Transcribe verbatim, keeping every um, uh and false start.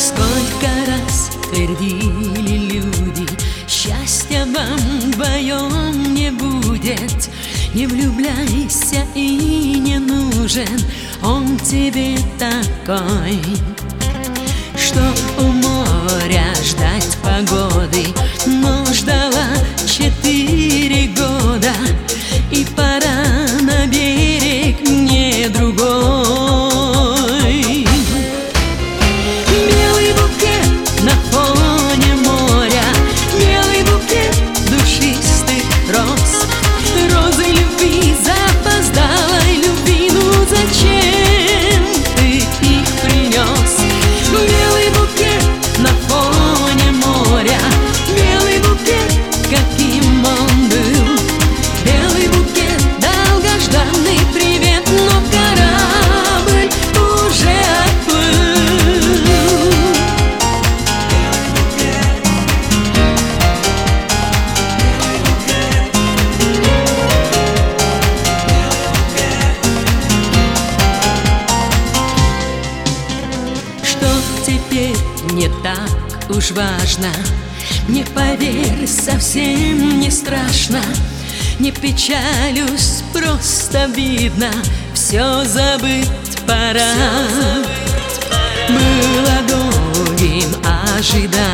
Сколько раз твердили люди: счастья вам вдвоем не будет. Не влюбляйся, и не нужен он тебе такой. Что у моря ждать погоды, но ждала четыре года, и пора на берег мне другой. Белый букет на фоне моря, белый букет душистых роз, розы любви, запоздалой любви. Ну зачем ты их принес? Белый букет на фоне моря, белый букет, каким он был. Белый букет, долгожданный привет, но корабль уже отплыл. Что теперь не так уж важно, мне, поверь, совсем не страшно. Не печалюсь, просто видно, все забыть пора. Было долгим ожидание